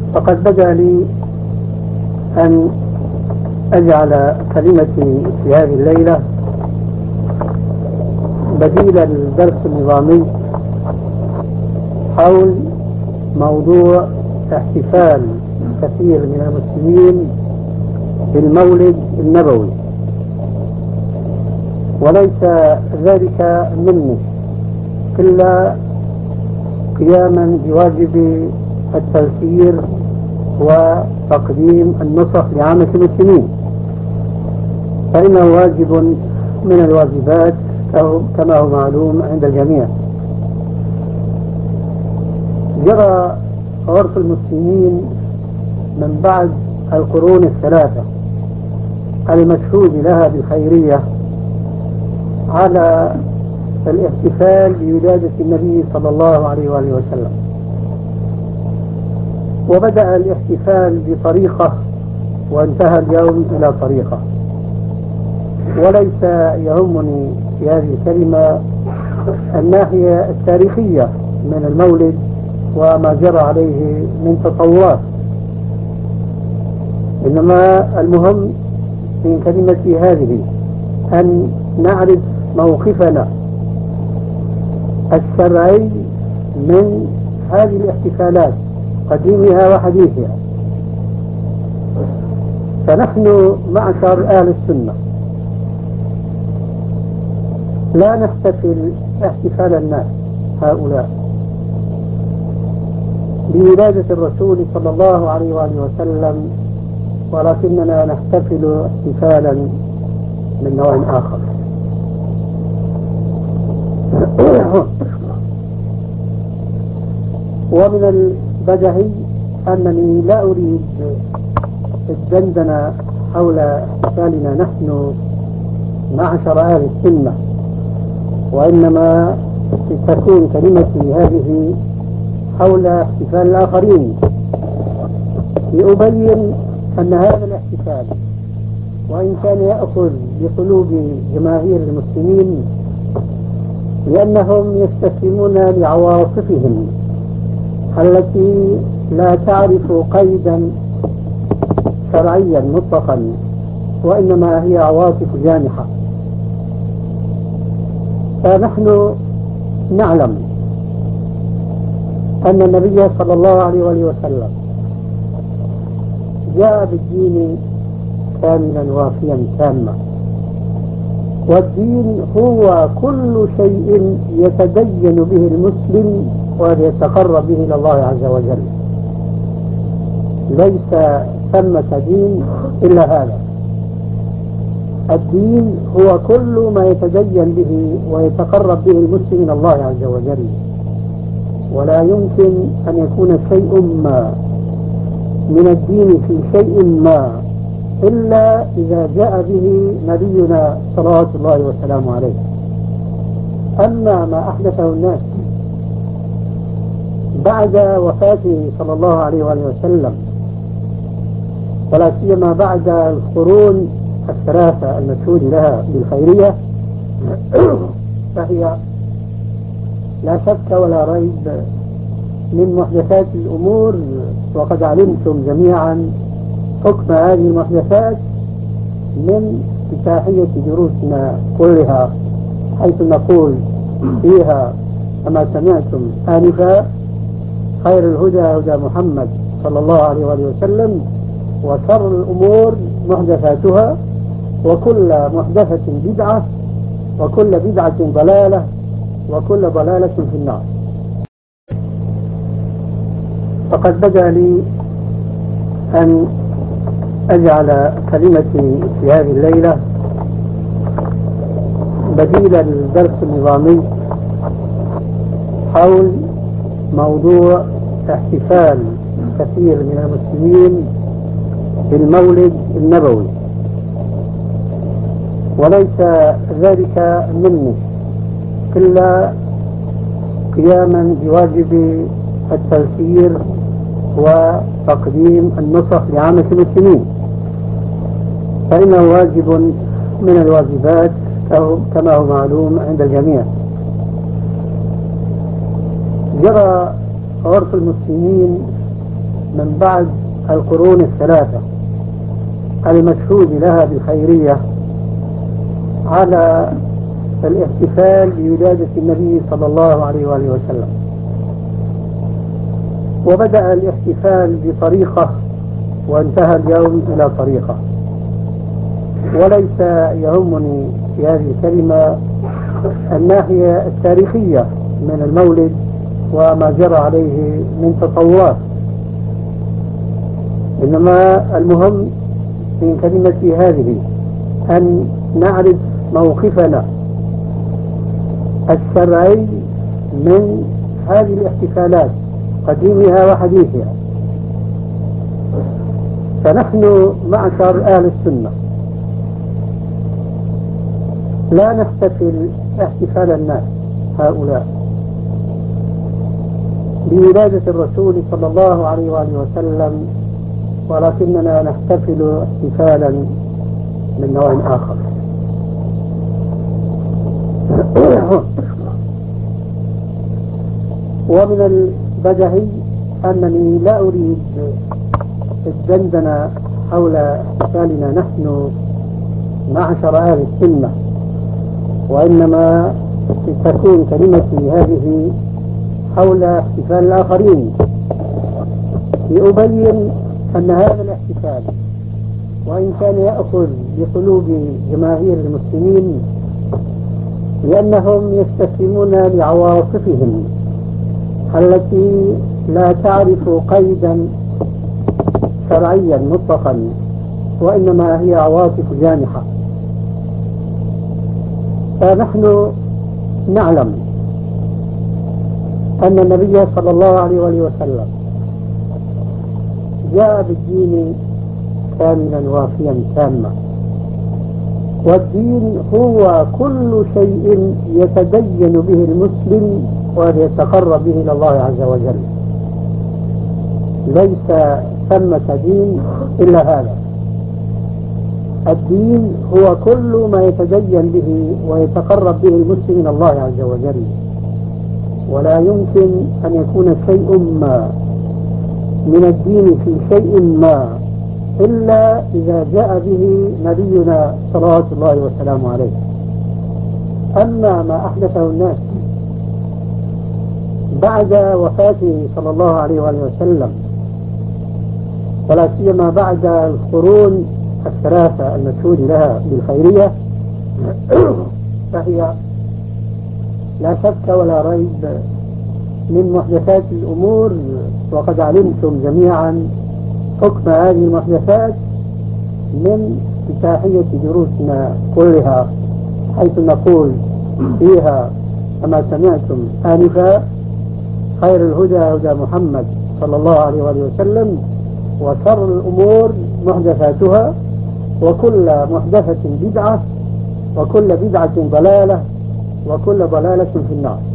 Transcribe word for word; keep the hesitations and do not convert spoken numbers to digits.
فقد بدا لي أن أجعل كلمتي في هذه الليلة بديل الدرس النظامي حول موضوع احتفال كثير من المسلمين بالمولد النبوي، وليس ذلك مني إلا قياما بواجب التذكير وتقديم النصح لعامة المسلمين، فإنه واجب من الواجبات كما هو معلوم عند الجميع. جرى عرف المسلمين من بعد القرون الثلاثة المشهود لها بالخيرية على الاحتفال بولادة النبي صلى الله عليه وآله وسلم، وبدأ الاحتفال بطريقة وانتهى اليوم إلى طريقة، وليس يهمني في هذه الكلمة الناحية التاريخية من المولد وما جرى عليه من تطورات، إنما المهم من كلمتي هذه أن نعرف موقفنا الشرعي من هذه الاحتفالات قديمها وحديثها. فنحن معشر أهل السنة لا نحتفل احتفال الناس هؤلاء بولادة الرسول صلى الله عليه وآله وسلم، ولكننا نحتفل احتفالا من نوع آخر. ومن البدهي أنني لا أريد الدندنة حول احتفالنا نحن معشر أهل السنة، وإنما تكون كلمتي هذه حول احتفال الآخرين، لأبين أن هذا الاحتفال وإن كان يأخذ بقلوب جماهير المسلمين لأنهم يستسلمون لعواطفهم التي لا تعرف قيدا شرعيا مطلقا، وإنما هي عواطف جانحة. فنحن نعلم أن النبي صلى الله عليه وسلم جاء بالدين كاملا وافيا تاما، والدين هو كل شيء يتدين به المسلم ويتقرب به إلى الله عز وجل، ليس ثمة دين إلا هذا. الدين هو كل ما يتدين به ويتقرب به المسلم إلى الله عز وجل، ولا يمكن أن يكون شيء ما من الدين في شيء ما إلا إذا جاء به نبينا صلوات الله وسلامه عليه. أما ما أحدثه الناس بعد وفاته صلى الله عليه وسلم، ولا سيما بعد القرون الثلاثة المشهود لها بالخيرية، فهي لا شك ولا ريب من محدثات الأمور، وقد علمتم جميعا حكم هذه المحدثات من افتتاحية دروسنا كلها، حيث نقول فيها كما سمعتم آنفا: خير الهدى هدى محمد صلى الله عليه وسلم، وشر الأمور محدثاتها، وكل محدثة بدعة، وكل بدعة ضلالة، وكل ضلالة في النار. فقد بدا لي أن أجعل كلمتي في هذه الليلة بديل الدرس النظامي حول موضوع احتفال كثير من المسلمين بالمولد النبوي، وليس ذلك مني إلا قياما بواجب التذكير وتقديم النصح لعامة المسلمين، فإنه واجب من الواجبات كما هو معلوم عند الجميع. جرى عرف المسلمين من بعد القرون الثلاثة المشهود لها بالخيرية على الاحتفال بولادة النبي صلى الله عليه وآله وسلم. وبدأ الاحتفال بطريقة وانتهى اليوم إلى طريقة، وليس يهمني في هذه الكلمة الناحية التاريخية من المولد وما جرى عليه من تطورات، إنما المهم في كلمتي هذه أن نعرف موقفنا الشرعي من هذه الاحتفالات قديمها وحديثها. فنحن معشر أهل السنة لا نحتفل احتفال الناس هؤلاء بولادة الرسول صلى الله عليه وآله وسلم، ولكننا نحتفل احتفالا من نوع آخر. ومن البدهي أنني لا أريد الدندنة حول احتفالنا نحن معشر أهل السنة، وإنما تكون كلمتي هذه حول احتفال الآخرين، لأبين أن هذا الاحتفال وإن كان يأخذ بقلوب جماهير المسلمين لأنهم يستسلمون لعواطفهم التي لا تعرف قيدا شرعيا مطلقا، وإنما هي عواطف جانحة. فنحن نعلم أن النبي صلى الله عليه وآله وسلم جاء بالدين كاملا وافيا تاما، والدين هو كل شيء يتدين به المسلم ويتقرب به إلى الله عز وجل. ليس ثمة دين إلا هذا. الدين هو كل ما يتدين به ويتقرب به المسلم إلى الله عز وجل، ولا يمكن أن يكون شيء ما من الدين في شيء ما إلا إذا جاء به نبينا صلوات الله وسلامه عليه. أما ما أحدثه الناس بعد وفاته صلى الله عليه وآله وسلم، ولا سيما بعد القرون الثلاثة المشهود لها بالخيرية، فهي لا شك ولا ريب من محدثات الأمور، وقد علمتم جميعا حكم هذه المحدثات من افتتاحية دروسنا كلها، حيث نقول فيها كما سمعتم آنفا: خير الهدى هدى محمد صلى الله عليه وآله وسلم، وشر الأمور محدثاتها، وكل محدثة بدعة، وكل بدعة ضلالة، وكل ضلالة في النار.